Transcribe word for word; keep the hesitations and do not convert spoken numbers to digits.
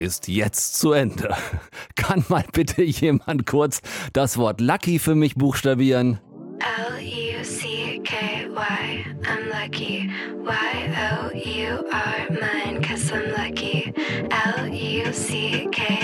ist jetzt zu Ende. Kann mal bitte jemand kurz das Wort Lucky für mich buchstabieren? L U C K Y, I'm lucky. Y O U R, mine, cause I'm lucky. L U C K